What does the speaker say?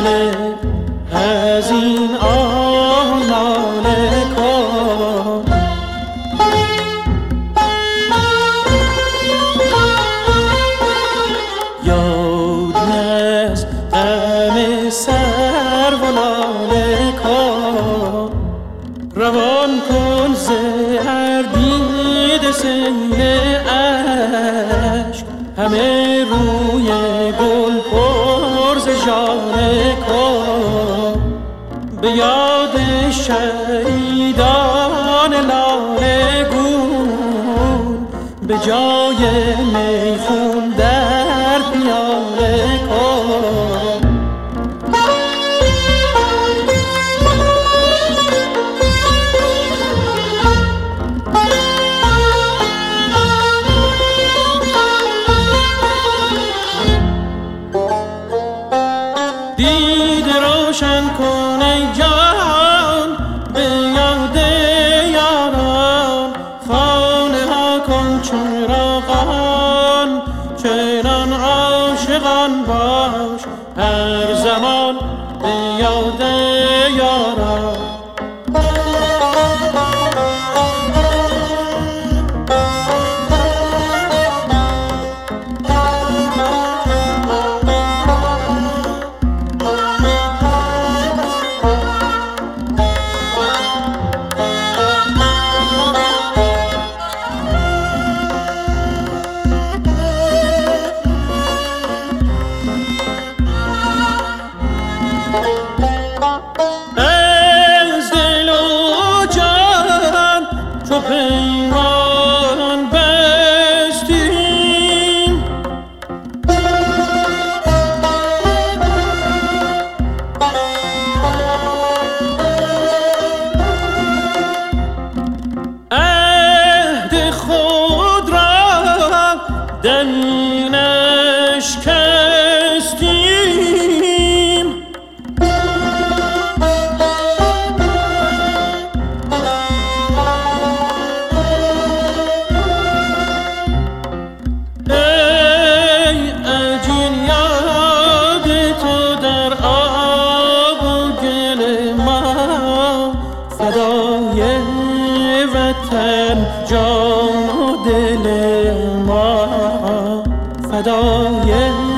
دل از این آن لاله کن. یاد از غم سر و لاله کن، روان کن ز هر دیده سیل عشق، همه روی گل پر ز ژاله کن. به یاد شهیدان لاله گون، به جای میخون در پیاله کن. دیده روشن کن ای جان به یاد یاران، خانه ها کن چراغان، چنان عاشقان باش هر زمان به یاد یاران. از دل و جان چو پیمان بستیم، عهد خود را در نشکستیم. فدای وطن جان و دل ما، فدای